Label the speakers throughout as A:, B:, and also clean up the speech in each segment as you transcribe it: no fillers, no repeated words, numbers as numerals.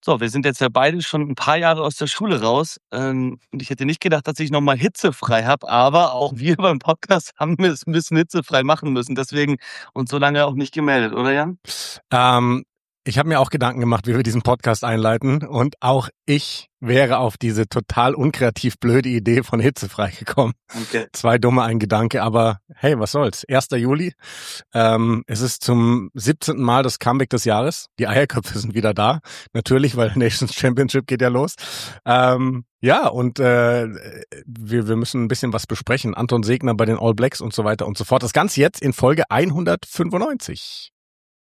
A: So, wir sind jetzt ja beide schon ein paar Jahre aus der Schule raus. Und ich hätte nicht gedacht, dass ich noch mal hitzefrei habe, aber auch wir beim Podcast haben es ein bisschen hitzefrei machen müssen. Deswegen uns so lange auch nicht gemeldet, oder Jan?
B: Ähm, Ich habe mir auch Gedanken gemacht, wie wir diesen Podcast einleiten, und auch ich wäre auf diese total unkreativ blöde Idee von hitzefrei gekommen.
A: Okay.
B: 2 dumme, ein Gedanke, aber hey, was soll's? 1. Juli. Es ist zum 17. Mal das Comeback des Jahres. Die Eierköpfe sind wieder da. Natürlich, weil Nations Championship geht ja los. Ja, und wir müssen ein bisschen was besprechen. Anton Segner bei den All Blacks und so weiter und so fort. Das Ganze jetzt in Folge 195.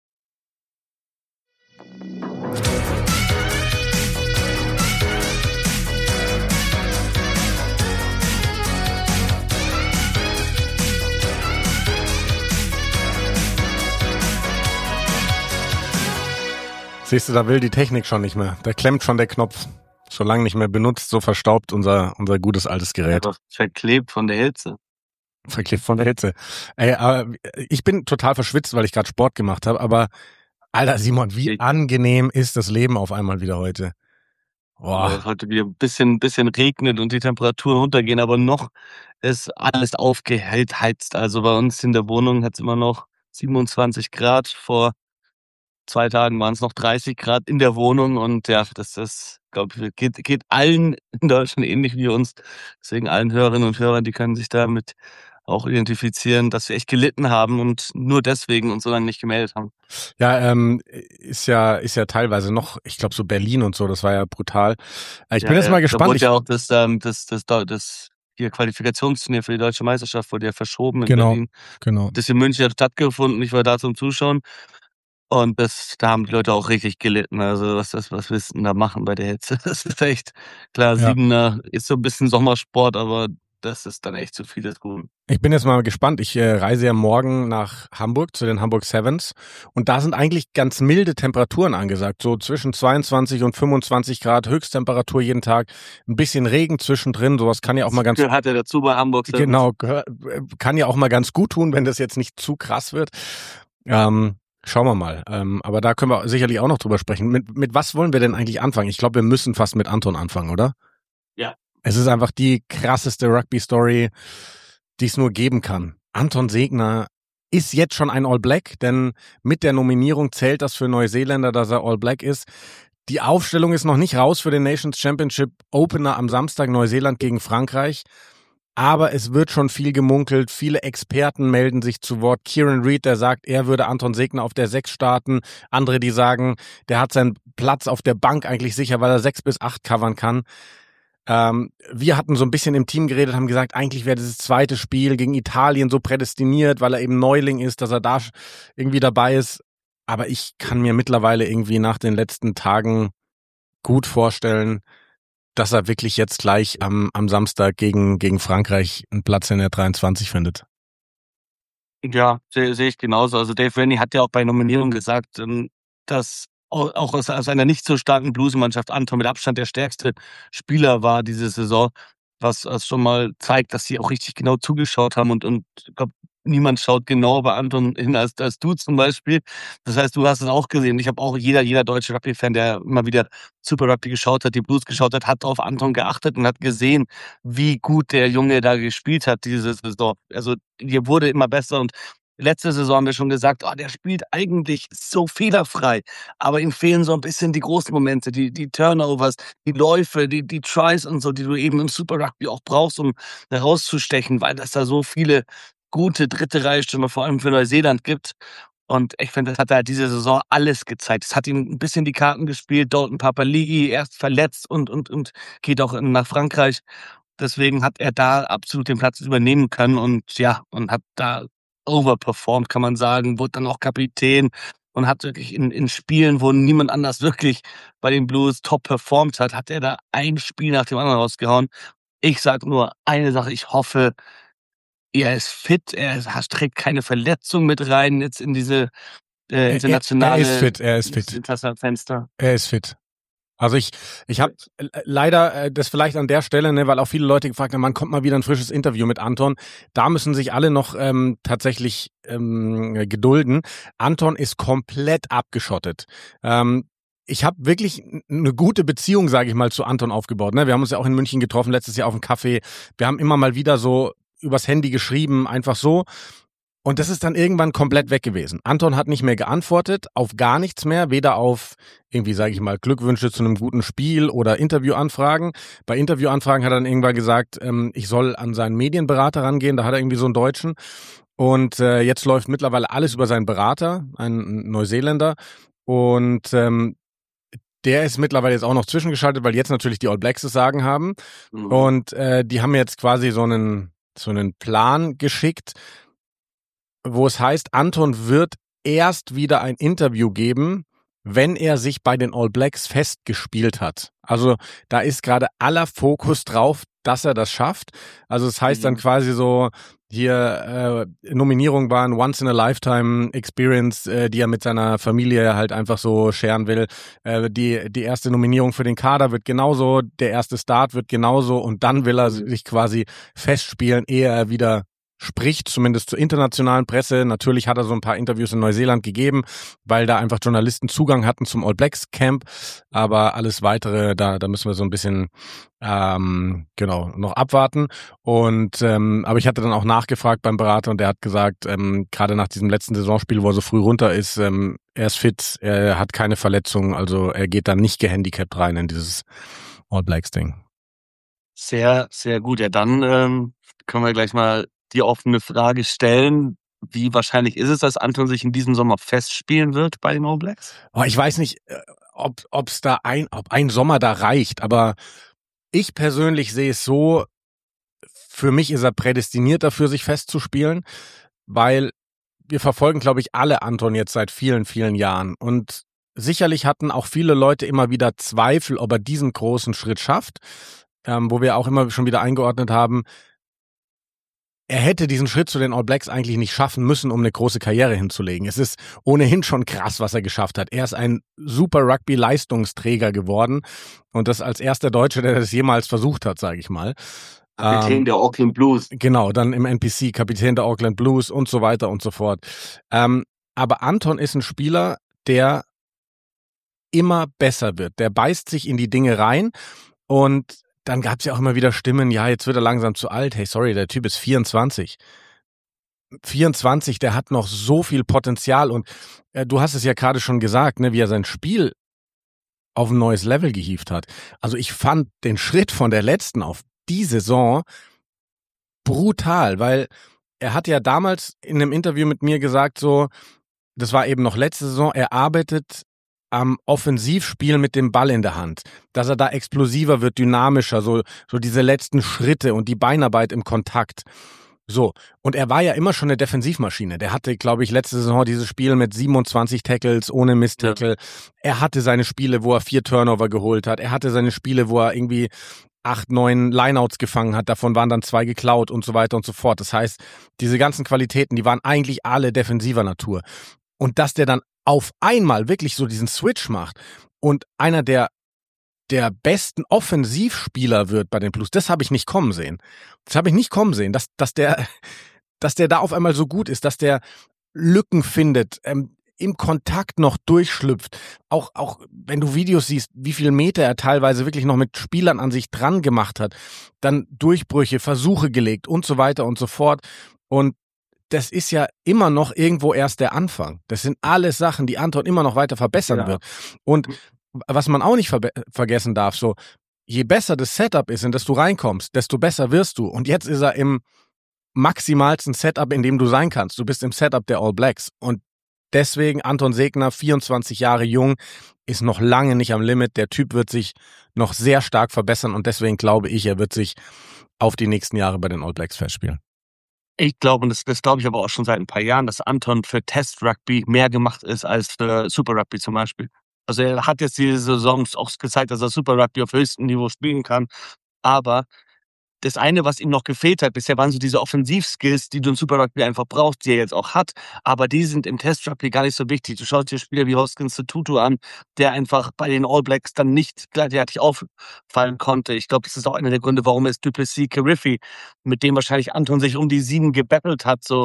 B: Siehst du, da will die Technik schon nicht mehr. Da klemmt schon der Knopf. Schon lange nicht mehr benutzt, so verstaubt unser gutes altes Gerät.
A: Aber verklebt von der Hitze.
B: Verklebt von der Hitze. Ey, aber ich bin total verschwitzt, weil ich gerade Sport gemacht habe, aber Alter, Simon, wie angenehm ist das Leben auf einmal wieder heute?
A: Weil es heute wieder ein bisschen regnet und die Temperaturen runtergehen, aber noch ist alles aufgeheizt. Also bei uns in der Wohnung hat es immer noch 27 Grad. Vor 2 Tagen waren es noch 30 Grad in der Wohnung und ja, das glaube ich, geht allen in Deutschland ähnlich wie uns. Deswegen allen Hörerinnen und Hörern, die können sich damit auch identifizieren, dass wir echt gelitten haben und nur deswegen uns so lange nicht gemeldet haben.
B: Ja, ist ja teilweise noch, ich glaube so Berlin und so, das war ja brutal. Ich bin jetzt mal gespannt.
A: Da wurde ja auch das hier Qualifikationsturnier für die Deutsche Meisterschaft wurde ja verschoben in Berlin.
B: Genau.
A: Das in München hat stattgefunden, ich war da zum Zuschauen. Und da haben die Leute auch richtig gelitten. Also was willst du denn da machen bei der Hitze? Das ist echt, klar,
B: Ja.
A: 7er ist so ein bisschen Sommersport, aber das ist dann echt zu viel des Guten.
B: Ich bin jetzt mal gespannt. Ich reise ja morgen nach Hamburg zu den Hamburg Sevens und da sind eigentlich ganz milde Temperaturen angesagt. So zwischen 22 und 25 Grad Höchsttemperatur jeden Tag. Ein bisschen Regen zwischendrin. Sowas kann ja auch mal ganz...
A: Gehört ja dazu bei Hamburg Sevens.
B: Genau, kann ja auch mal ganz gut tun, wenn das jetzt nicht zu krass wird. Schauen wir mal. Aber da können wir sicherlich auch noch drüber sprechen. Mit was wollen wir denn eigentlich anfangen? Ich glaube, wir müssen fast mit Anton anfangen, oder?
A: Ja.
B: Es ist einfach die krasseste Rugby-Story, die es nur geben kann. Anton Segner ist jetzt schon ein All Black, denn mit der Nominierung zählt das für Neuseeländer, dass er All Black ist. Die Aufstellung ist noch nicht raus für den Nations Championship Opener am Samstag, Neuseeland gegen Frankreich. Aber es wird schon viel gemunkelt. Viele Experten melden sich zu Wort. Kieran Reid, der sagt, er würde Anton Segner auf der 6 starten. Andere, die sagen, der hat seinen Platz auf der Bank eigentlich sicher, weil er 6 bis 8 covern kann. Wir hatten so ein bisschen im Team geredet, haben gesagt, eigentlich wäre dieses zweite Spiel gegen Italien so prädestiniert, weil er eben Neuling ist, dass er da irgendwie dabei ist. Aber ich kann mir mittlerweile irgendwie nach den letzten Tagen gut vorstellen, dass er wirklich jetzt gleich am Samstag gegen Frankreich einen Platz in der 23 findet.
A: Ja, sehe ich genauso. Also Dave Rennie hat ja auch bei Nominierung gesagt, dass auch aus einer nicht so starken Bluesmannschaft Anton mit Abstand der stärkste Spieler war diese Saison, was schon mal zeigt, dass sie auch richtig genau zugeschaut haben und ich glaube, niemand schaut genauer bei Anton hin als du zum Beispiel. Das heißt, du hast es auch gesehen. Ich habe auch jeder deutsche Rugby-Fan, der immer wieder Super Rugby geschaut hat, die Blues geschaut hat auf Anton geachtet und hat gesehen, wie gut der Junge da gespielt hat diese Saison. Also die wurde immer besser und letzte Saison haben wir schon gesagt, der spielt eigentlich so fehlerfrei, aber ihm fehlen so ein bisschen die großen Momente, die Turnovers, die Läufe, die Tries und so, die du eben im Super Rugby auch brauchst, um herauszustechen, weil es da so viele gute dritte Reihe Stürmer, vor allem für Neuseeland gibt. Und ich finde, das hat er diese Saison alles gezeigt. Es hat ihm ein bisschen die Karten gespielt. Dalton Papali'i erst verletzt und geht auch nach Frankreich. Deswegen hat er da absolut den Platz übernehmen können und hat da overperformed, kann man sagen. Wurde dann auch Kapitän und hat wirklich in Spielen, wo niemand anders wirklich bei den Blues top performt hat er da ein Spiel nach dem anderen rausgehauen. Ich sage nur eine Sache, ich hoffe, er ist fit, er trägt keine Verletzung mit rein jetzt in diese internationale...
B: Er ist fit.
A: Fenster.
B: Er ist fit. Also ich habe leider das vielleicht an der Stelle, ne, weil auch viele Leute gefragt haben, wann kommt mal wieder ein frisches Interview mit Anton. Da müssen sich alle noch tatsächlich gedulden. Anton ist komplett abgeschottet. ich habe wirklich eine gute Beziehung, sage ich mal, zu Anton aufgebaut. Ne? Wir haben uns ja auch in München getroffen, letztes Jahr auf dem Café. Wir haben immer mal wieder so übers Handy geschrieben, einfach so. Und das ist dann irgendwann komplett weg gewesen. Anton hat nicht mehr geantwortet, auf gar nichts mehr, weder auf irgendwie, sage ich mal, Glückwünsche zu einem guten Spiel oder Interviewanfragen. Bei Interviewanfragen hat er dann irgendwann gesagt, ich soll an seinen Medienberater rangehen, da hat er irgendwie so einen Deutschen. Und jetzt läuft mittlerweile alles über seinen Berater, einen Neuseeländer. Und der ist mittlerweile jetzt auch noch zwischengeschaltet, weil jetzt natürlich die All Blacks das Sagen haben. Und die haben jetzt quasi so einen Plan geschickt, wo es heißt, Anton wird erst wieder ein Interview geben, wenn er sich bei den All Blacks festgespielt hat. Also da ist gerade aller Fokus drauf, dass er das schafft. Also es heißt dann quasi so, hier Nominierung war ein Once-in-a-Lifetime-Experience, die er mit seiner Familie halt einfach so scheren will. Die erste Nominierung für den Kader wird genauso, der erste Start wird genauso und dann will er sich quasi festspielen, ehe er wieder spricht, zumindest zur internationalen Presse. Natürlich hat er so ein paar Interviews in Neuseeland gegeben, weil da einfach Journalisten Zugang hatten zum All Blacks Camp. Aber alles Weitere, da müssen wir so ein bisschen noch abwarten. Und aber ich hatte dann auch nachgefragt beim Berater und der hat gesagt, gerade nach diesem letzten Saisonspiel, wo er so früh runter ist, er ist fit, er hat keine Verletzungen, also er geht dann nicht gehandicapt rein in dieses All Blacks Ding.
A: Sehr, sehr gut. Ja, dann können wir gleich mal die offene Frage stellen. Wie wahrscheinlich ist es, dass Anton sich in diesem Sommer festspielen wird bei den All Blacks?
B: Ich weiß nicht, ob ein Sommer da reicht, aber ich persönlich sehe es so, für mich ist er prädestiniert dafür, sich festzuspielen, weil wir verfolgen, glaube ich, alle Anton jetzt seit vielen, vielen Jahren und sicherlich hatten auch viele Leute immer wieder Zweifel, ob er diesen großen Schritt schafft, wo wir auch immer schon wieder eingeordnet haben, er hätte diesen Schritt zu den All Blacks eigentlich nicht schaffen müssen, um eine große Karriere hinzulegen. Es ist ohnehin schon krass, was er geschafft hat. Er ist ein super Rugby-Leistungsträger geworden und das als erster Deutsche, der das jemals versucht hat, sage ich mal.
A: Kapitän der Auckland Blues.
B: Genau, dann im NPC, Kapitän der Auckland Blues und so weiter und so fort. Aber Anton ist ein Spieler, der immer besser wird. Der beißt sich in die Dinge rein und dann gab es ja auch immer wieder Stimmen, ja, jetzt wird er langsam zu alt. Hey, sorry, der Typ ist 24. 24, der hat noch so viel Potenzial und du hast es ja gerade schon gesagt, ne, wie er sein Spiel auf ein neues Level gehievt hat. Also ich fand den Schritt von der letzten auf die Saison brutal, weil er hat ja damals in einem Interview mit mir gesagt, so, das war eben noch letzte Saison, er arbeitet am Offensivspiel mit dem Ball in der Hand, dass er da explosiver wird, dynamischer, so diese letzten Schritte und die Beinarbeit im Kontakt. So, und er war ja immer schon eine Defensivmaschine. Der hatte, glaube ich, letzte Saison dieses Spiel mit 27 Tackles ohne Miss-Tackle. Ja. Er hatte seine Spiele, wo er 4 Turnover geholt hat. Er hatte seine Spiele, wo er irgendwie 8, 9 Lineouts gefangen hat. Davon waren dann 2 geklaut und so weiter und so fort. Das heißt, diese ganzen Qualitäten, die waren eigentlich alle defensiver Natur. Und dass der dann auf einmal wirklich so diesen Switch macht und einer der besten Offensivspieler wird bei den Blues, das habe ich nicht kommen sehen. Das habe ich nicht kommen sehen, dass der da auf einmal so gut ist, dass der Lücken findet, im Kontakt noch durchschlüpft. Auch wenn du Videos siehst, wie viel Meter er teilweise wirklich noch mit Spielern an sich dran gemacht hat, dann Durchbrüche, Versuche gelegt und so weiter und so fort. Und das ist ja immer noch irgendwo erst der Anfang. Das sind alles Sachen, die Anton immer noch weiter verbessern wird. Und was man auch nicht vergessen darf, so, je besser das Setup ist, in das du reinkommst, desto besser wirst du. Und jetzt ist er im maximalsten Setup, in dem du sein kannst. Du bist im Setup der All Blacks. Und deswegen Anton Segner, 24 Jahre jung, ist noch lange nicht am Limit. Der Typ wird sich noch sehr stark verbessern und deswegen glaube ich, er wird sich auf die nächsten Jahre bei den All Blacks festspielen.
A: Ich glaube, und das glaube ich aber auch schon seit ein paar Jahren, dass Anton für Test-Rugby mehr gemacht ist als für Super-Rugby zum Beispiel. Also er hat jetzt diese Saison auch gezeigt, dass er Super-Rugby auf höchstem Niveau spielen kann. Aber das eine, was ihm noch gefehlt hat bisher, waren so diese Offensivskills, die du im Super Rugby einfach brauchst, die er jetzt auch hat. Aber die sind im Test Rugby gar nicht so wichtig. Du schaust dir Spieler wie Hoskins Tutu an, der einfach bei den All Blacks dann nicht gleichzeitig auffallen konnte. Ich glaube, das ist auch einer der Gründe, warum es Du Plessis Kirifi, mit dem wahrscheinlich Anton sich um die 7 gebettelt hat, so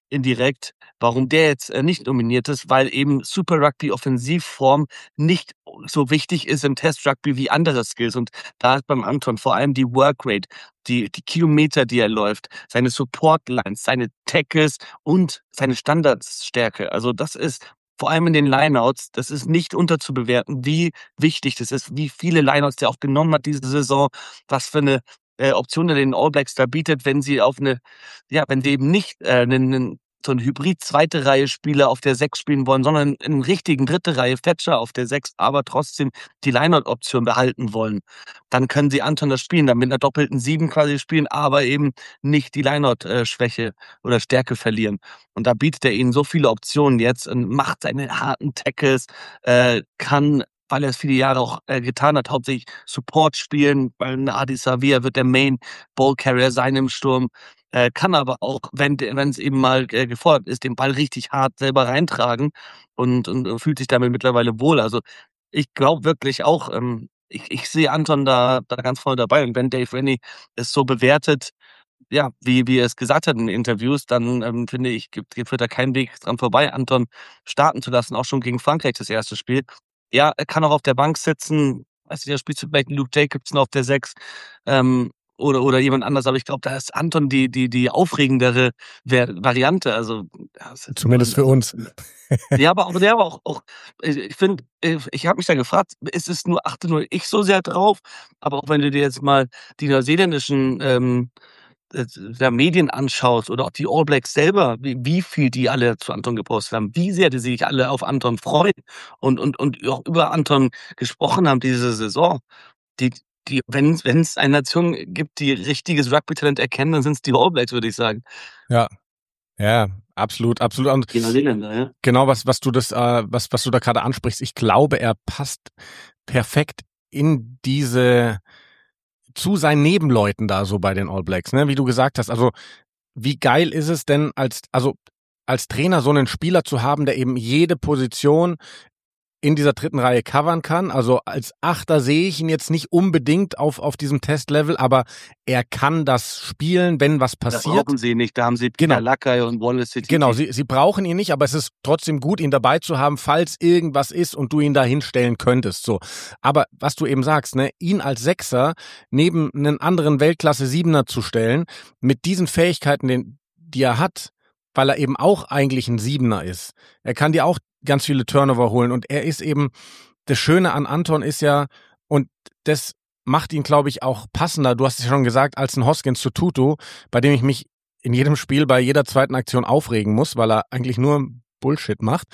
A: indirekt, warum der jetzt nicht nominiert ist, weil eben Super Rugby Offensivform nicht so wichtig ist im Test Rugby wie andere Skills. Und da ist beim Anton vor allem die Workrate, die Kilometer, die er läuft, seine Support Lines, seine Tackles und seine Standardsstärke. Also das ist vor allem in den Lineouts, das ist nicht unterzubewerten, wie wichtig das ist, wie viele Lineouts der auch genommen hat diese Saison, was für eine Option er den All Blacks da bietet, wenn sie auf eine, ja, wenn sie eben nicht 'nen so 'n Hybrid zweite Reihe Spieler auf der 6 spielen wollen, sondern 'n richtigen dritte Reihe Thatcher auf der 6, aber trotzdem die Lineout-Option behalten wollen. Dann können sie Anton das spielen, dann mit 'ner doppelten 7 quasi spielen, aber eben nicht die Lineout Schwäche oder Stärke verlieren. Und da bietet er ihnen so viele Optionen jetzt und macht seine harten Tackles, kann, weil er es viele Jahre auch getan hat, hauptsächlich Support spielen, weil 'n Adi Savea wird der Main Ball Carrier sein im Sturm, kann aber auch, wenn es eben mal gefordert ist, den Ball richtig hart selber reintragen und fühlt sich damit mittlerweile wohl. Also, ich glaube wirklich auch, ich sehe Anton da ganz vorne dabei. Und wenn Dave Rennie es so bewertet, ja, wie er es gesagt hat in Interviews, dann, finde ich, führt da kein Weg dran vorbei, Anton starten zu lassen, auch schon gegen Frankreich das erste Spiel. Ja, er kann auch auf der Bank sitzen. Weiß nicht, da spielst du vielleicht 'n Luke Jacobson auf der 6, oder jemand anders, aber ich glaube, da ist Anton die aufregendere Variante. Also, ja, es ist
B: Zumindest für uns.
A: ja, aber auch ich finde, ich habe mich da gefragt, ist es achte nur ich so sehr drauf? Aber auch wenn du dir jetzt mal die neuseeländischen, ja, Medien anschaust oder auch die All Blacks selber, wie viel die alle zu Anton gepostet haben, wie sehr die sich alle auf Anton freuen und auch über Anton gesprochen haben diese Saison. Die wenn's eine Nation gibt, die richtiges Rugby-Talent erkennen, dann sind's die All Blacks, würde ich sagen.
B: Ja, ja, absolut, absolut. Und
A: Die Neuseeländer, ja.
B: genau, was du was du da gerade ansprichst, ich glaube, er passt perfekt in zu seinen Nebenleuten da so bei den All Blacks, ne? Wie du gesagt hast, also wie geil ist es denn als Trainer so einen Spieler zu haben, der eben jede Position in dieser dritten Reihe covern kann. Also als Achter sehe ich ihn jetzt nicht unbedingt auf diesem Testlevel, aber er kann das spielen, wenn was
A: Das
B: passiert.
A: brauchen sie nicht, da haben sie
B: Genau.
A: Peter Lakai und Wallace Sititi.
B: Genau, sie brauchen ihn nicht, aber es ist trotzdem gut, ihn dabei zu haben, falls irgendwas ist und du ihn da hinstellen könntest. So. Aber was du eben sagst, ne, ihn als Sechser neben einen anderen Weltklasse-Siebener zu stellen, mit diesen Fähigkeiten, die er hat, weil er eben auch eigentlich ein Siebener ist. Er kann dir auch ganz viele Turnover holen und er ist eben, das Schöne an Anton ist ja, und das macht ihn, glaube ich, auch passender, du hast es ja schon gesagt, als ein Hoskins zu Tutu, bei dem ich mich in jedem Spiel bei jeder zweiten Aktion aufregen muss, weil er eigentlich nur Bullshit macht.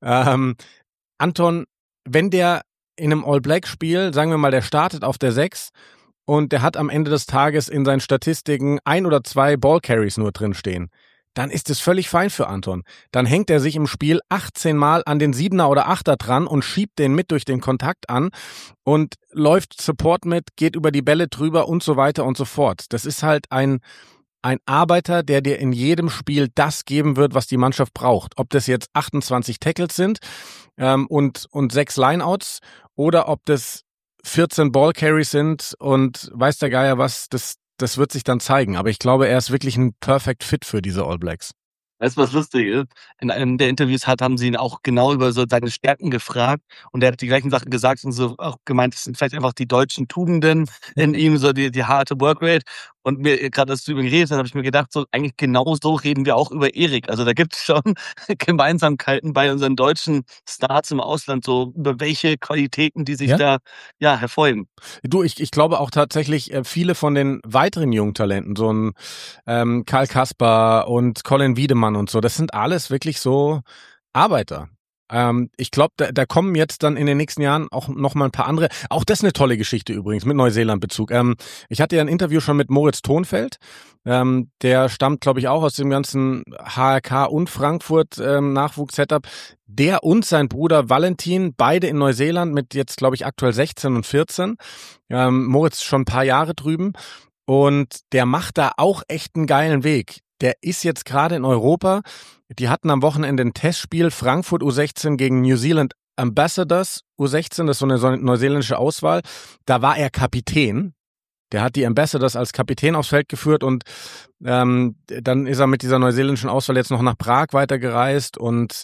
B: Anton, wenn der in einem All-Black-Spiel, sagen wir mal, der startet auf der 6 und der hat am Ende des Tages in seinen Statistiken 1 oder 2 Ball-Carries nur drinstehen, dann ist es völlig fein für Anton. Dann hängt er sich im Spiel 18 Mal an den 7er oder 8er dran und schiebt den mit durch den Kontakt an und läuft Support mit, geht über die Bälle drüber und so weiter und so fort. Das ist halt ein Arbeiter, der dir in jedem Spiel das geben wird, was die Mannschaft braucht. Ob das jetzt 28 Tackles sind und 6 Lineouts oder ob das 14 Ballcarries sind und weiß der Geier was, das wird sich dann zeigen. Aber ich glaube, er ist wirklich ein Perfect Fit für diese All Blacks.
A: Weißt du, was lustig ist? In einem der Interviews haben sie ihn auch genau über so seine Stärken gefragt und er hat die gleichen Sachen gesagt und so auch gemeint, es sind vielleicht einfach die deutschen Tugenden in ihm, so die harte Workrate. Und mir gerade, als du über ihn geredet hast, habe ich mir gedacht, so eigentlich genau so reden wir auch über Erik. Also da gibt es schon Gemeinsamkeiten bei unseren deutschen Stars im Ausland, so über welche Qualitäten die sich da hervorheben.
B: Du, ich glaube auch tatsächlich, viele von den weiteren jungen Talenten, so ein Karl Kasper und Colin Wiedemann und so, das sind alles wirklich so Arbeiter. Ich glaube, da kommen jetzt dann in den nächsten Jahren auch noch mal ein paar andere. Auch das ist eine tolle Geschichte übrigens mit Neuseeland-Bezug. Ich hatte ja ein Interview schon mit Moritz Thonfeld. Der stammt, glaube ich, auch aus dem ganzen HRK und Frankfurt Nachwuchs-Setup. Der und sein Bruder Valentin, beide in Neuseeland mit jetzt, glaube ich, aktuell 16 und 14. Moritz schon ein paar Jahre drüben. Und der macht da auch echt einen geilen Weg. Der ist jetzt gerade in Europa. Die hatten am Wochenende ein Testspiel Frankfurt U16 gegen New Zealand Ambassadors U16. Das ist so eine neuseeländische Auswahl. Da war er Kapitän. Der hat die Ambassadors als Kapitän aufs Feld geführt und dann ist er mit dieser neuseeländischen Auswahl jetzt noch nach Prag weitergereist und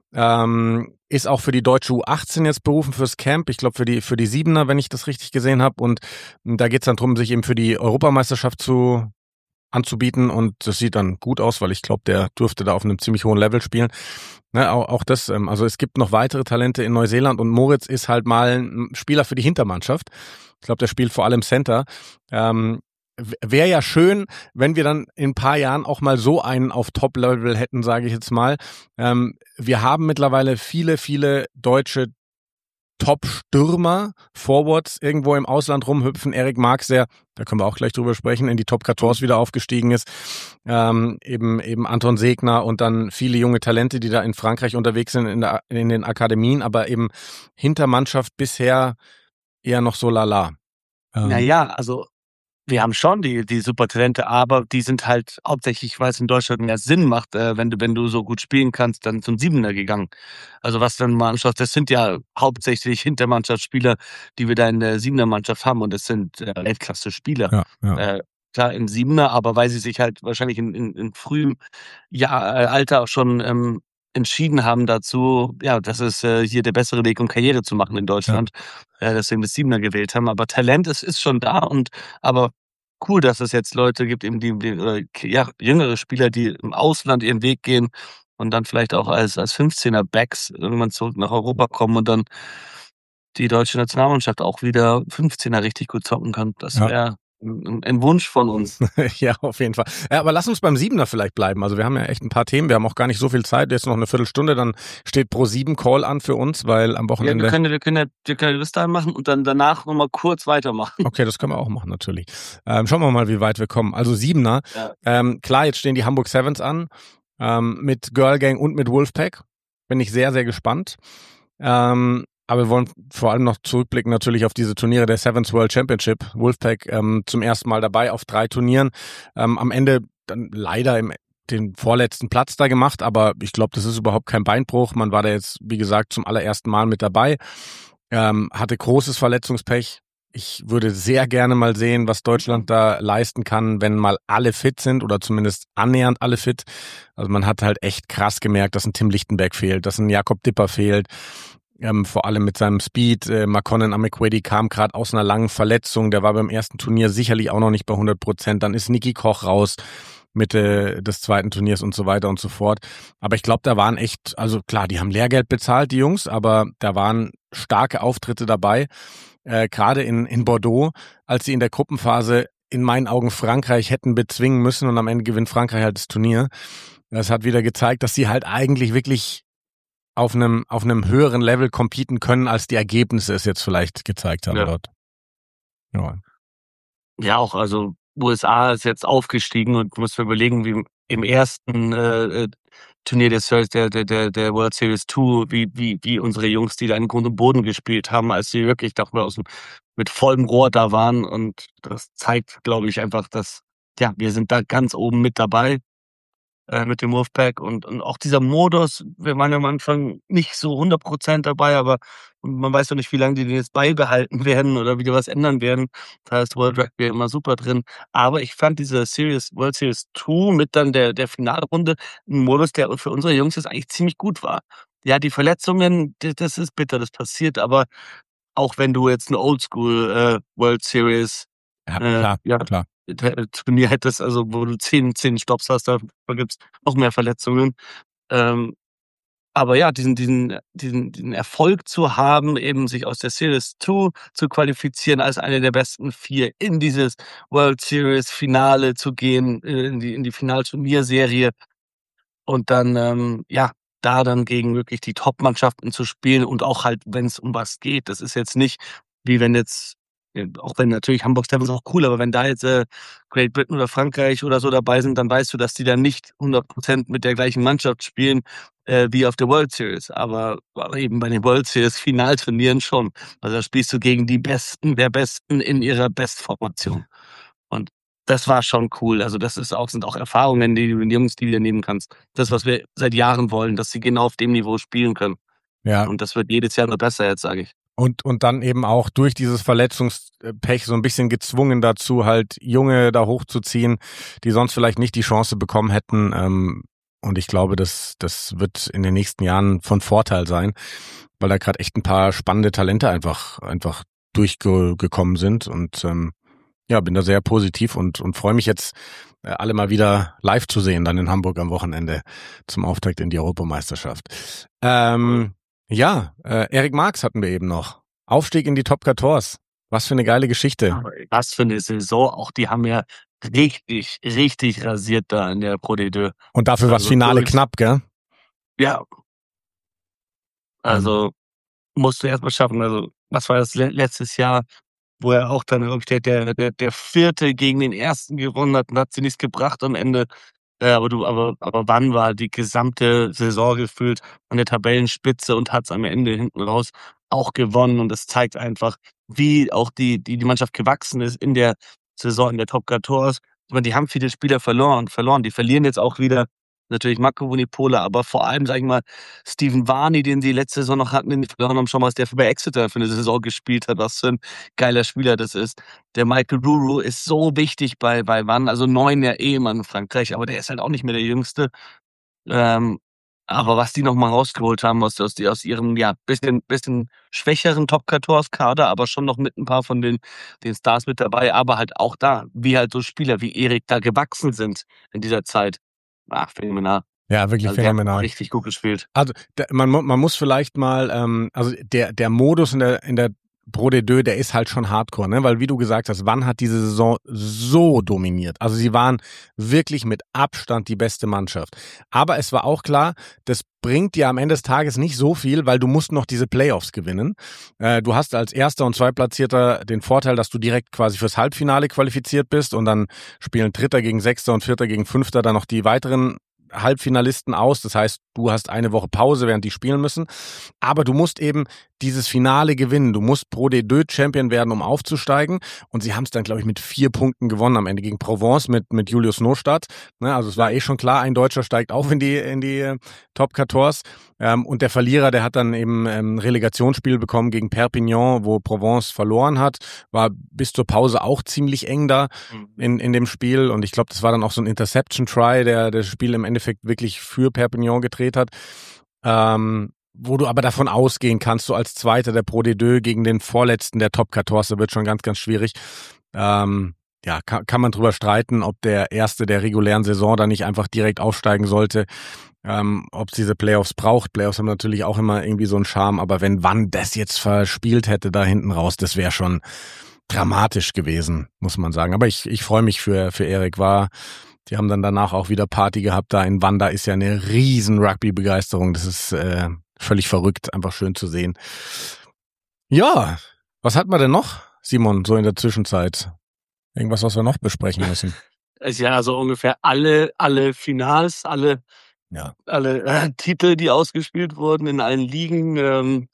B: ist auch für die deutsche U18 jetzt berufen fürs Camp. Ich glaube für die Siebener, wenn ich das richtig gesehen habe. Und da geht's dann drum, sich eben für die Europameisterschaft anzubieten und das sieht dann gut aus, weil ich glaube, der dürfte da auf einem ziemlich hohen Level spielen. Ne, auch das, also es gibt noch weitere Talente in Neuseeland und Moritz ist halt mal ein Spieler für die Hintermannschaft. Ich glaube, der spielt vor allem Center. Wäre ja schön, wenn wir dann in ein paar Jahren auch mal so einen auf Top-Level hätten, sage ich jetzt mal. Wir haben mittlerweile viele, viele deutsche Top-Stürmer, Forwards irgendwo im Ausland rumhüpfen. Erik Marx, der, da können wir auch gleich drüber sprechen, in die Top 14 wieder aufgestiegen ist. Eben Anton Segner und dann viele junge Talente, die da in Frankreich unterwegs sind in den Akademien, aber eben Hintermannschaft bisher eher noch so lala.
A: Naja, also wir haben schon die Supertalente, aber die sind halt hauptsächlich, weil es in Deutschland mehr Sinn macht, wenn du so gut spielen kannst, dann zum Siebener gegangen. Also was dann mal anschaust, das sind ja hauptsächlich Hintermannschaftsspieler, die wir da in der Siebener-Mannschaft haben und das sind Weltklasse-Spieler.
B: Ja.
A: Klar im Siebener, aber weil sie sich halt wahrscheinlich in frühem Alter auch schon entschieden haben dazu, ja, das ist hier der bessere Weg, um Karriere zu machen in Deutschland, deswegen das Siebener gewählt haben. Aber Talent ist schon da aber cool, dass es jetzt Leute gibt, eben jüngere Spieler, die im Ausland ihren Weg gehen und dann vielleicht auch als 15er Backs irgendwann zurück nach Europa kommen und dann die deutsche Nationalmannschaft auch wieder 15er richtig gut zocken kann. Das wäre ein Wunsch von uns.
B: Ja, auf jeden Fall. Ja, aber lass uns beim Siebener vielleicht bleiben. Also wir haben ja echt ein paar Themen. Wir haben auch gar nicht so viel Zeit. Jetzt noch eine Viertelstunde, dann steht Pro7 Call an für uns, weil am Wochenende...
A: Ja, wir können die Liste machen und dann danach nochmal kurz weitermachen.
B: Okay, das können wir auch machen, natürlich. Schauen wir mal, wie weit wir kommen. Also Siebener. Ja. Klar, jetzt stehen die Hamburg Sevens an, mit Girl Gang und mit Wolfpack. Bin ich sehr, sehr gespannt. Aber wir wollen vor allem noch zurückblicken natürlich auf diese Turniere der Sevens World Championship. Wolfpack zum ersten Mal dabei auf 3 Turnieren. Am Ende dann leider den vorletzten Platz da gemacht, aber ich glaube, das ist überhaupt kein Beinbruch. Man war da jetzt, wie gesagt, zum allerersten Mal mit dabei. Hatte großes Verletzungspech. Ich würde sehr gerne mal sehen, was Deutschland da leisten kann, wenn mal alle fit sind oder zumindest annähernd alle fit. Also man hat halt echt krass gemerkt, dass ein Tim Lichtenberg fehlt, dass ein Jakob Dipper fehlt. Vor allem mit seinem Speed. Makonnen Amekwedi kam gerade aus einer langen Verletzung. Der war beim ersten Turnier sicherlich auch noch nicht bei 100%. Dann ist Niki Koch raus Mitte des zweiten Turniers und so weiter und so fort. Aber ich glaube, da waren echt, also klar, die haben Lehrgeld bezahlt, die Jungs, aber da waren starke Auftritte dabei. Gerade in Bordeaux, als sie in der Gruppenphase in meinen Augen Frankreich hätten bezwingen müssen und am Ende gewinnt Frankreich halt das Turnier. Das hat wieder gezeigt, dass sie halt eigentlich wirklich auf einem höheren Level competen können, als die Ergebnisse es jetzt vielleicht gezeigt haben dort.
A: Ja, auch, also USA ist jetzt aufgestiegen und du musst dir überlegen, wie im ersten Turnier der World Series 2, wie unsere Jungs, die da in Grund und Boden gespielt haben, als sie wirklich doch mal mit vollem Rohr da waren und das zeigt, glaube ich, einfach, dass, ja, wir sind da ganz oben mit dabei. Mit dem Wolfpack und auch dieser Modus, wir waren ja am Anfang nicht so 100% dabei, aber man weiß doch nicht, wie lange die den jetzt beibehalten werden oder wie die was ändern werden. Da ist World Rugby immer super drin. Aber ich fand diese World Series 2 mit dann der Finalrunde ein Modus, der für unsere Jungs jetzt eigentlich ziemlich gut war. Ja, die Verletzungen, das ist bitter, das passiert, aber auch wenn du jetzt eine Oldschool World Series
B: klar.
A: Turnier hättest, also wo du 10 Stopps hast, da gibt's noch mehr Verletzungen. Aber ja, diesen Erfolg zu haben, eben sich aus der Series 2 zu qualifizieren, als eine der besten 4 in dieses World Series Finale zu gehen, in die Finalturnierserie und dann, da dann gegen wirklich die Top-Mannschaften zu spielen und auch halt, wenn es um was geht. Das ist jetzt nicht, wie wenn jetzt, auch wenn natürlich Hamburg Sevens auch cool, aber wenn da jetzt Great Britain oder Frankreich oder so dabei sind, dann weißt du, dass die dann nicht 100% mit der gleichen Mannschaft spielen wie auf der World Series. Aber eben bei den World Series Finalturnieren schon. Also da spielst du gegen die Besten der Besten in ihrer Bestformation. Und das war schon cool. Also das sind auch Erfahrungen, die du den Jungs, die du nehmen kannst. Das, was wir seit Jahren wollen, dass sie genau auf dem Niveau spielen können.
B: Ja.
A: Und das wird jedes Jahr nur besser, jetzt sage ich.
B: Und dann eben auch durch dieses Verletzungspech so ein bisschen gezwungen dazu, halt Junge da hochzuziehen, die sonst vielleicht nicht die Chance bekommen hätten. Und ich glaube, das wird in den nächsten Jahren von Vorteil sein, weil da gerade echt ein paar spannende Talente einfach durchgekommen sind. Und ja, bin da sehr positiv und freue mich jetzt, alle mal wieder live zu sehen, dann in Hamburg am Wochenende zum Auftakt in die Europameisterschaft. Ja, Erik Marx hatten wir eben noch. Aufstieg in die Top 14. Was für eine geile Geschichte.
A: Was für eine Saison. Auch die haben ja richtig, richtig rasiert da in der Pro D2.
B: Und dafür war das Finale knapp, gell?
A: Ja. Also musst du erstmal schaffen. Also was war das letztes Jahr, wo er auch dann irgendwie der Vierte gegen den Ersten gewonnen hat und hat sie nichts gebracht am Ende. Aber wann war die gesamte Saison gefühlt an der Tabellenspitze und hat's am Ende hinten raus auch gewonnen. Und das zeigt einfach, wie auch die Mannschaft gewachsen ist in der Saison in der Top 14. Ich meine, die haben viele Spieler verloren. Die verlieren jetzt auch wieder natürlich Marco Vunipola, aber vor allem, sag ich mal, Steven Varney, den sie letzte Saison noch hatten, den die verloren haben, schon mal, was der bei Exeter für eine Saison gespielt hat, was für ein geiler Spieler das ist. Der Michael Ruru ist so wichtig bei Wann, also 9 ja Ehemann in Frankreich, aber der ist halt auch nicht mehr der Jüngste. Aber was die noch mal rausgeholt haben aus ihrem ja bisschen schwächeren Top 14 Kader, aber schon noch mit ein paar von den Stars mit dabei, aber halt auch da, wie halt so Spieler wie Erik da gewachsen sind in dieser Zeit. Phänomenal.
B: Ja, wirklich
A: Also
B: phänomenal.
A: Richtig gut gespielt.
B: Also man muss vielleicht mal, also der Modus in der Pro D2, der ist halt schon hardcore, ne? Weil wie du gesagt hast, Wann hat diese Saison so dominiert. Also sie waren wirklich mit Abstand die beste Mannschaft. Aber es war auch klar, das bringt dir am Ende des Tages nicht so viel, weil du musst noch diese Playoffs gewinnen. Du hast als Erster und Zweitplatzierter den Vorteil, dass du direkt quasi fürs Halbfinale qualifiziert bist und dann spielen Dritter gegen Sechster und Vierter gegen Fünfter dann noch die weiteren Halbfinalisten aus. Das heißt, du hast eine Woche Pause, während die spielen müssen. Aber du musst eben dieses Finale gewinnen. Du musst Pro D2 Champion werden, um aufzusteigen. Und sie haben es dann, glaube ich, mit 4 Punkten gewonnen am Ende gegen Provence mit Julius Nostadt. Also es war eh schon klar, ein Deutscher steigt auf in die Top 14. Und der Verlierer, der hat dann eben ein Relegationsspiel bekommen gegen Perpignan, wo Provence verloren hat. War bis zur Pause auch ziemlich eng da in dem Spiel. Und ich glaube, das war dann auch so ein Interception-Try, der das Spiel im Endeffekt wirklich für Perpignan gedreht hat. Wo du aber davon ausgehen kannst, so als Zweiter der Pro D2 gegen den Vorletzten der Top 14, wird schon ganz, ganz schwierig. Ja, kann man drüber streiten, ob der Erste der regulären Saison da nicht einfach direkt aufsteigen sollte, ob es diese Playoffs braucht. Playoffs haben natürlich auch immer irgendwie so einen Charme, aber wenn Wann das jetzt verspielt hätte da hinten raus, das wäre schon dramatisch gewesen, muss man sagen. Aber ich freue mich für Erik. Die haben dann danach auch wieder Party gehabt da in Wann. Da ist ja eine riesen Rugby-Begeisterung. Das ist völlig verrückt, einfach schön zu sehen. Ja, was hat man denn noch, Simon, so in der Zwischenzeit? Irgendwas, was wir noch besprechen müssen?
A: Ja, so ungefähr alle Finals, alle Titel, die ausgespielt wurden in allen Ligen.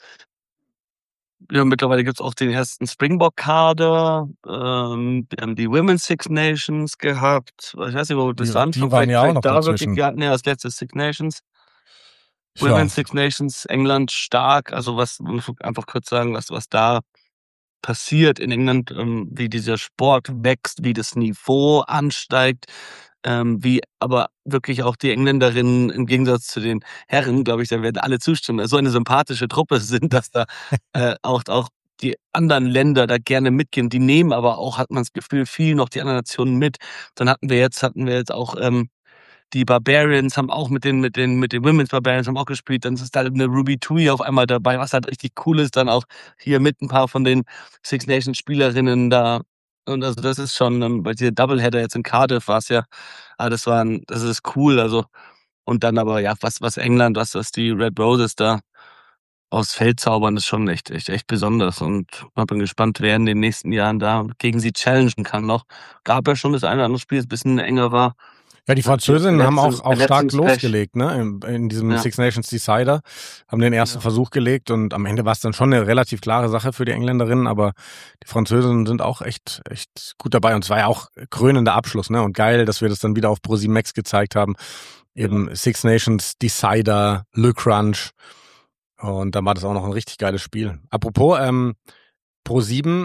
A: Ja, mittlerweile gibt's auch den ersten Springbok-Kader. Wir haben die Women's Six Nations gehabt. Ich weiß nicht, wo das waren.
B: Die waren ja auch noch
A: da
B: dazwischen.
A: wirklich, wir hatten ja als letztes Six Nations.
B: Ja.
A: Women's Six Nations, England stark. Also was, einfach kurz sagen, was da passiert in England, wie dieser Sport wächst, wie das Niveau ansteigt, wie aber wirklich auch die Engländerinnen im Gegensatz zu den Herren, glaube ich, da werden alle zustimmen, so eine sympathische Truppe sind, dass da auch die anderen Länder da gerne mitgehen. Die nehmen aber auch, hat man das Gefühl, viel noch die anderen Nationen mit. Dann hatten wir jetzt auch die Barbarians haben auch mit den Women's Barbarians haben auch gespielt. Dann ist da eine Ruby Tui auf einmal dabei, was halt richtig cool ist. Dann auch hier mit ein paar von den Six Nations Spielerinnen da. Und also das ist schon, bei dieser Doubleheader jetzt in Cardiff war es ja, das ist cool. Also, und dann aber, ja, was England, was die Red Roses da aufs Feld zaubern, ist schon echt besonders. Und ich bin gespannt, wer in den nächsten Jahren da gegen sie challengen kann noch. Gab ja schon das eine oder andere Spiel, das ein bisschen enger war.
B: Ja, die Französinnen haben auch stark losgelegt, ne? In diesem Six Nations Decider, haben den ersten Versuch gelegt und am Ende war es dann schon eine relativ klare Sache für die Engländerinnen, aber die Französinnen sind auch echt gut dabei und es war ja auch krönender Abschluss, ne? Und geil, dass wir das dann wieder auf ProSieben Max gezeigt haben. Eben Six Nations Decider, Le Crunch Und dann war das auch noch ein richtig geiles Spiel. Apropos, Pro7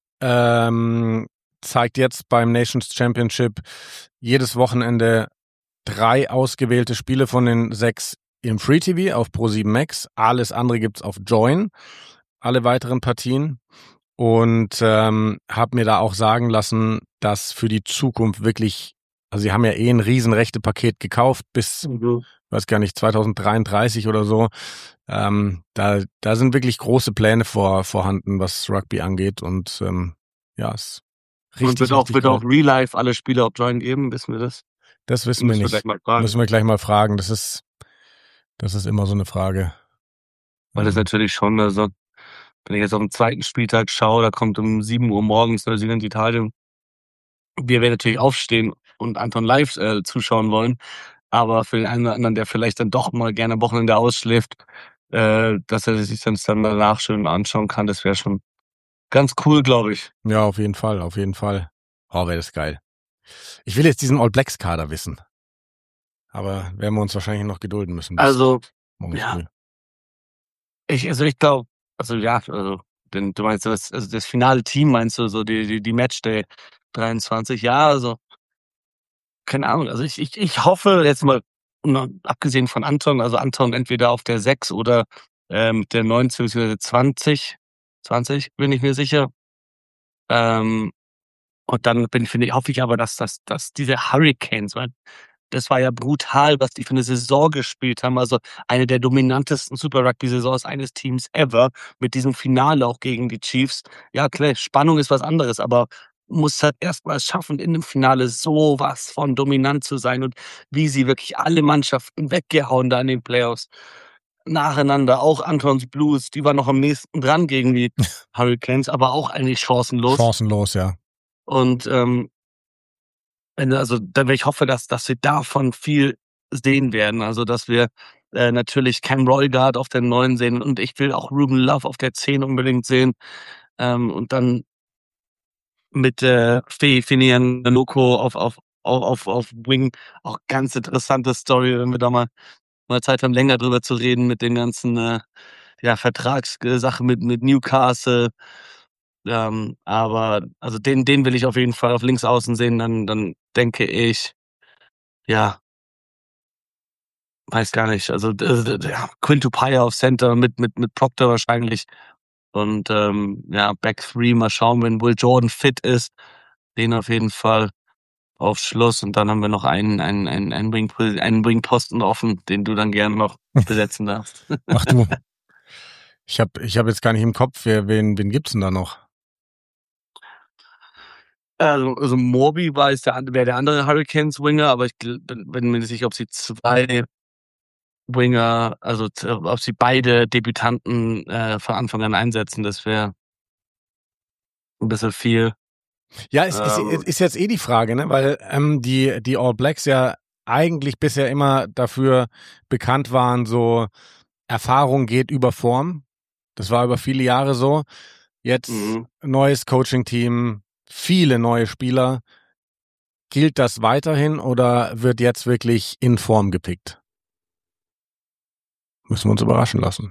B: zeigt jetzt beim Nations Championship jedes Wochenende 3 ausgewählte Spiele von den 6 im Free TV auf Pro7 Max. Alles andere gibt's auf Join, alle weiteren Partien. Und habe mir da auch sagen lassen, dass für die Zukunft wirklich, also sie haben ja ein Riesenrechte-Paket gekauft bis, weiß gar nicht, 2033 oder so. Da sind wirklich große Pläne vorhanden, was Rugby angeht. Und ja, es richtig,
A: und wird auch Real Life alle Spiele auf Join geben, wissen wir das?
B: Das wissen wir nicht. Müssen wir gleich mal fragen. Das ist immer so eine Frage.
A: Weil das natürlich schon, also wenn ich jetzt auf den zweiten Spieltag schaue, da kommt um 7 Uhr morgens Neuseeland, Italien. Wir werden natürlich aufstehen und Anton live zuschauen wollen. Aber für den einen oder anderen, der vielleicht dann doch mal gerne am Wochenende ausschläft, dass er sich dann danach schön anschauen kann, das wäre schon ganz cool, glaube ich.
B: Ja, auf jeden Fall, auf jeden Fall. Oh, wäre das geil. Ich will jetzt diesen All Blacks Kader wissen. Aber werden wir uns wahrscheinlich noch gedulden müssen.
A: Also,
B: morgen
A: ja.
B: früh.
A: Ich glaube, du meinst das finale Team, meinst du, so die Matchday 23, ja, also keine Ahnung, also ich hoffe jetzt mal, abgesehen von Anton, also Anton entweder auf der 6 oder mit der 19 bzw. 20 bin ich mir sicher. Und dann hoffe ich aber, dass diese Hurricanes, weil das war ja brutal, was die für eine Saison gespielt haben. Also eine der dominantesten Super Rugby-Saisons eines Teams ever, mit diesem Finale auch gegen die Chiefs. Ja, klar, Spannung ist was anderes, aber muss halt erstmal schaffen, in dem Finale sowas von dominant zu sein und wie sie wirklich alle Mannschaften weggehauen da in den Playoffs. Nacheinander, auch Antons Blues, die waren noch am nächsten dran gegen die Hurricanes, aber auch eigentlich chancenlos.
B: Chancenlos, ja.
A: Und ich hoffe, dass wir davon viel sehen werden. Also, dass wir natürlich Cam Roigard auf der 9 sehen und ich will auch Ruben Love auf der 10 unbedingt sehen. Und dann mit Finian Noko auf Wing auch ganz interessante Story, wenn wir da mal Zeit haben, länger drüber zu reden mit den ganzen Vertragssachen mit Newcastle. Aber also den will ich auf jeden Fall auf links außen sehen. Dann denke ich, ja, weiß gar nicht. Also Quinto Paya auf Center mit Proctor wahrscheinlich. Und Back 3, mal schauen, wenn Will Jordan fit ist. Den auf jeden Fall auf Schluss. Und dann haben wir noch einen Wing-Posten offen, den du dann gerne noch besetzen darfst.
B: Ach du. Ich hab jetzt gar nicht im Kopf, wen gibt's denn da noch?
A: Also Morby wäre der andere Hurricanes-Winger, aber ich bin mir nicht sicher, ob sie 2 Winger, also ob sie beide Debütanten von Anfang an einsetzen. Das wäre ein bisschen viel.
B: Ja, ist jetzt die Frage, ne? Weil die All Blacks ja eigentlich bisher immer dafür bekannt waren, so Erfahrung geht über Form. Das war über viele Jahre so. Jetzt neues Coaching-Team, viele neue Spieler. Gilt das weiterhin oder wird jetzt wirklich in Form gepickt? Müssen wir uns überraschen lassen.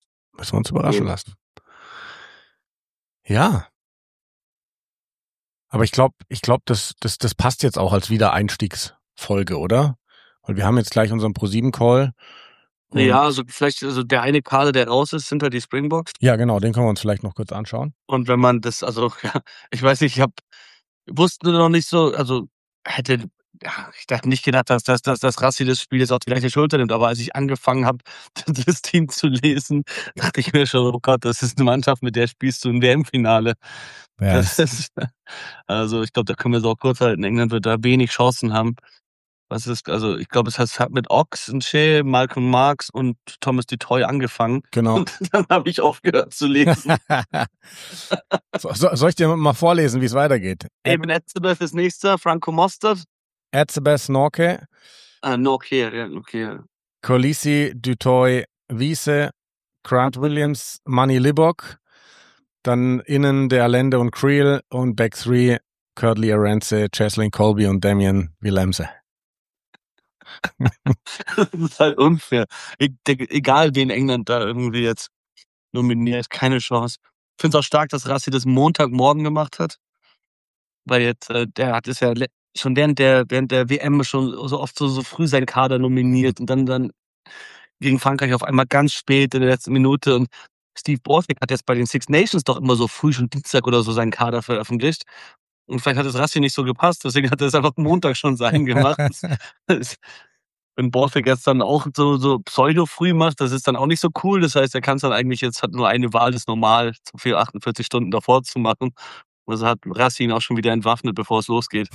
B: Ja. Aber ich glaube, das passt jetzt auch als Wiedereinstiegsfolge, oder? Weil wir haben jetzt gleich unseren Pro7-Call.
A: Ja, also vielleicht, der eine Kader, der raus ist, sind halt die Springboks.
B: Ja, genau, den können wir uns vielleicht noch kurz anschauen.
A: Und wenn man das, ich weiß nicht, wusste noch nicht so, ich dachte nicht gedacht, dass Rassi das Spiel jetzt auf die leichte Schulter nimmt, aber als ich angefangen habe, das Team zu lesen, dachte ich mir schon, oh Gott, das ist eine Mannschaft, mit der spielst du im WM-Finale.
B: Ja,
A: also ich glaube, da können wir es auch kurz halten. England wird da wenig Chancen haben. Ich glaube, es hat mit Oxenshea, Malcolm Marx und Thomas Dutoy angefangen.
B: Genau.
A: Und dann habe ich aufgehört zu lesen.
B: Soll ich dir mal vorlesen, wie es weitergeht?
A: Eben Etzebeth ist nächster, Franco Mostert.
B: Etzebeth Norke.
A: Norke.
B: Kolisi, Dutoy, Wiese, Grant Williams, Manny Libok. Dann innen der Allende und Creel und Back 3 Curtly Arance, Cheslin Colby und Damien Willemse.
A: Das ist halt unfair. Egal, wen England da irgendwie jetzt nominiert, keine Chance. Ich finde es auch stark, dass Rassi das Montagmorgen gemacht hat, weil jetzt, der hat es ja schon während der WM schon so oft so früh seinen Kader nominiert und dann gegen Frankreich auf einmal ganz spät in der letzten Minute. Und Steve Borthwick hat jetzt bei den Six Nations doch immer so früh, schon Dienstag oder so, seinen Kader veröffentlicht. Und vielleicht hat es Rassi nicht so gepasst, deswegen hat er es einfach Montag schon sein gemacht. Wenn Borthwick jetzt dann auch so pseudo-früh macht, das ist dann auch nicht so cool. Das heißt, er kann es dann eigentlich jetzt, hat nur eine Wahl, das normal für 48 Stunden davor zu machen. Also hat Rassi ihn auch schon wieder entwaffnet, bevor es losgeht.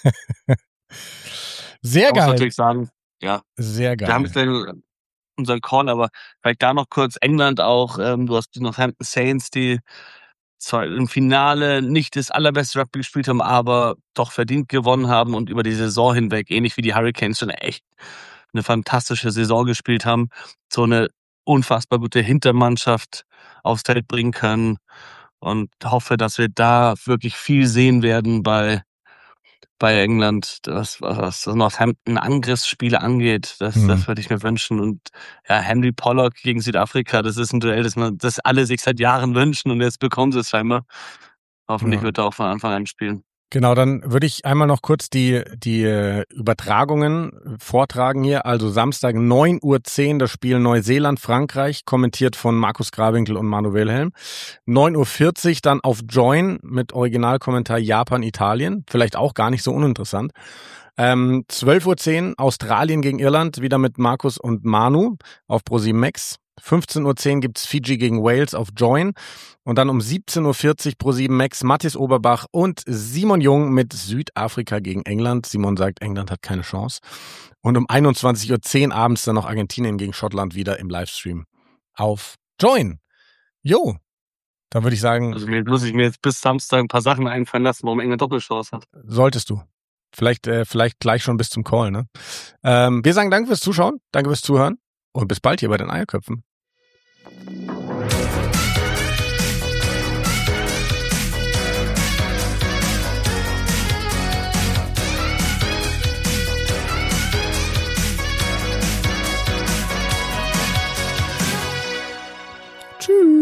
B: Sehr
A: Man muss
B: geil.
A: natürlich sagen, ja,
B: Sehr
A: wir haben
B: geil.
A: jetzt unseren Call, aber vielleicht da noch kurz England auch. Du hast die Northampton Saints, die zwar im Finale nicht das allerbeste Rugby gespielt haben, aber doch verdient gewonnen haben und über die Saison hinweg, ähnlich wie die Hurricanes, schon echt eine fantastische Saison gespielt haben, so eine unfassbar gute Hintermannschaft aufs Feld bringen können und hoffe, dass wir da wirklich viel sehen werden bei England, was das Northampton-Angriffsspiele angeht. Das würde ich mir wünschen. Und ja, Henry Pollock gegen Südafrika, das ist ein Duell, das alle sich seit Jahren wünschen und jetzt bekommen sie es scheinbar. Hoffentlich wird er auch von Anfang an spielen.
B: Genau, dann würde ich einmal noch kurz die Übertragungen vortragen hier. Also Samstag 9:10 Uhr das Spiel Neuseeland-Frankreich, kommentiert von Markus Grawinkel und Manu Wilhelm. 9:40 Uhr dann auf Join mit Originalkommentar Japan-Italien. Vielleicht auch gar nicht so uninteressant. 12:10 Uhr Australien gegen Irland, wieder mit Markus und Manu auf ProSieben Max. 15:10 Uhr gibt's Fiji gegen Wales auf Join. Und dann um 17:40 Uhr ProSieben Max, Mathis Oberbach und Simon Jung mit Südafrika gegen England. Simon sagt, England hat keine Chance. Und um 21:10 Uhr abends dann noch Argentinien gegen Schottland wieder im Livestream auf Join. Jo, dann würde ich sagen...
A: Also muss ich mir jetzt bis Samstag ein paar Sachen einfallen lassen, warum England Doppelchance hat.
B: Solltest du. Vielleicht gleich schon bis zum Call, ne? Wir sagen danke fürs Zuschauen, danke fürs Zuhören und bis bald hier bei den Eierköpfen. Tschüss.